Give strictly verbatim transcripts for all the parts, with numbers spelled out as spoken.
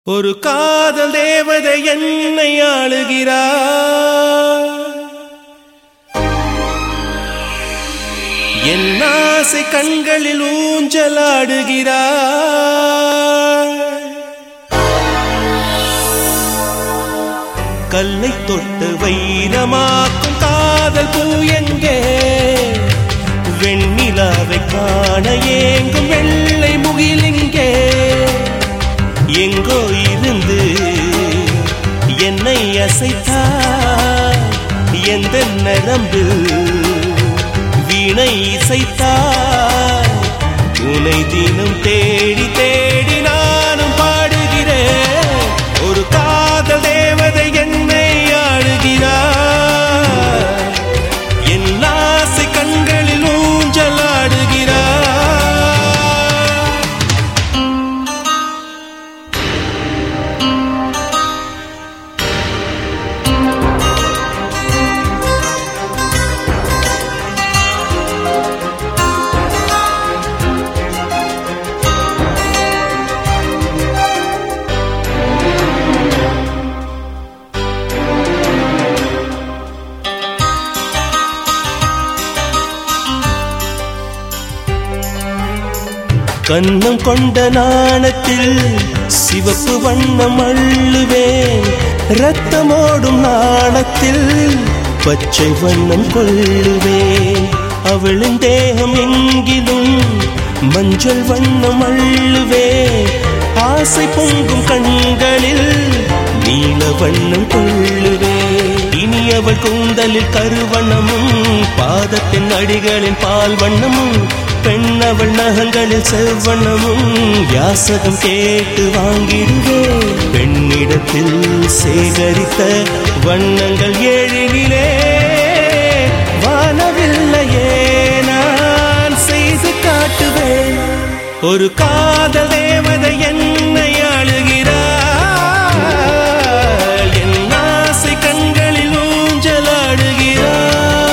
ஒரு காதல் தேவதை என்னை ஆளுகிறார். என் ஆசை கண்களில் ஊஞ்சலாடுகிறார். கல்லை தொட்டு வைரமாக்கும் காதல் பூ எங்கே? வெண்ணிலாவை காண ஏங்கும் வெள்ளை முகிலிங்கே. எங்கோ இருந்து என்னை அசைத்தார். எந்த நரம்பில் வீணை இசைத்தார். உனை தினம் தேடி தேடி நானும் பாடுகிறேன். ஒரு காதல் தேவதை என்னை ஆளுகிறார். என் ஆசை கண்களில் ஊஞ்சலாடுகிறார். கண்ணம் கொண்ட நாணத்தில் சிவப்பு வண்ணம் அள்ளுவேன். இரத்தமோடும் நாணத்தில் பச்சை வண்ணம் கொள்ளுவேன். அவளின் தேகம் எங்கிலும் மஞ்சள் வண்ணம் அள்ளுவேன். ஆசை பொங்கும் கண்களில் நீல வண்ணம் கொள்ளுவேன். இனி அவள் கூந்தலில் கருவண்ணமும் பாதத்தின் அடிகளின் பால் வண்ணமும் பெண்ணவள் நகங்களில் செவ்வண்ணமும் யாசகம் கேட்டு வாங்கிடுவேன். பெண்ணிடத்தில் சேகரித்த வண்ணங்கள் ஏழிலே வானவில்லையே நான் செய்து காட்டுவேன். ஒரு காதல் தேவதை என்னை ஆளுகிறார். என் ஆசை கண்களில் ஊஞ்சலாடுகிறார்.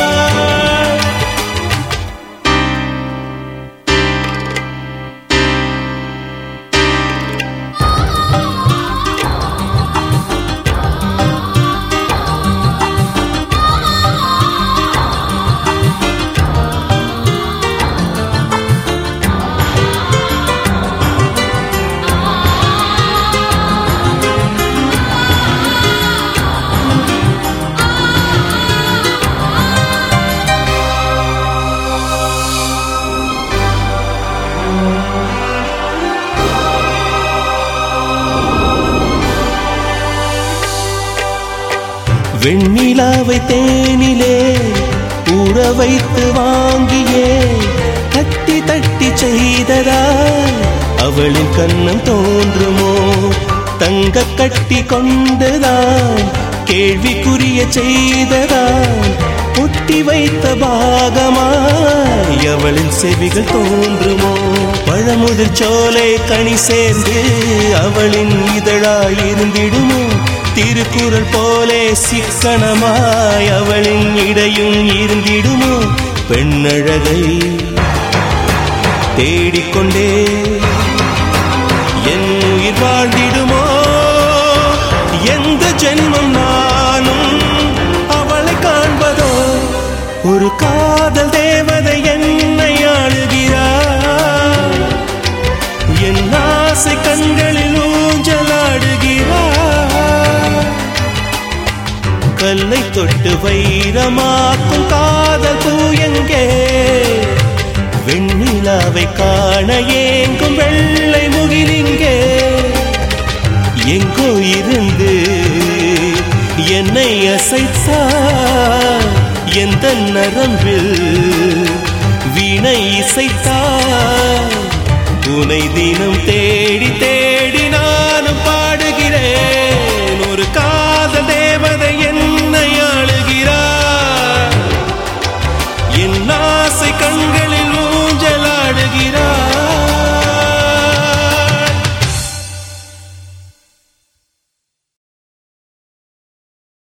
வெண்ணிலாவை தேனிலே ஊற வைத்து வாங்கியே தட்டி தட்டி செய்ததால் அவளின் கண்ணம் தோன்றுமோ? தங்க கட்டி கொண்டுதான் கேள்விக்குரிய செய்ததால் ஒட்டி வைத்த பாகமாய் அவளின் செவிகள் தோன்றுமோ? பழமுதிர் சோலை கனி சேர்ந்து அவளின் இதழாய் இருந்திடுமோ? திருக்குறள் போலே சிக்கனமாய் அவளின் இடையும் இருந்திடுமோ? பெண்ணழகை தேடிக்கொண்டே என் உயிர் வாழ்ந்திடுமோ? எந்த ஜென்மம் நானும் அவளை காண்பதோ? ஒரு காதல் தேவதை என்னை ஆளுகிறார். என் ஆசை கண்களில் ஊஞ்சலாடுகிறார். கல்லை தொட்டு வைரமாக்கும் காதல் பூ எங்கே? வெண்ணிலாவை காண ஏங்கும் வெள்ளை முகிலிங்கே. எங்கோ இருந்து என்னை அசைத்தார். எந்த நரம்பில் வீணை இசைத்தார். உனை தினம் தேடி தேடி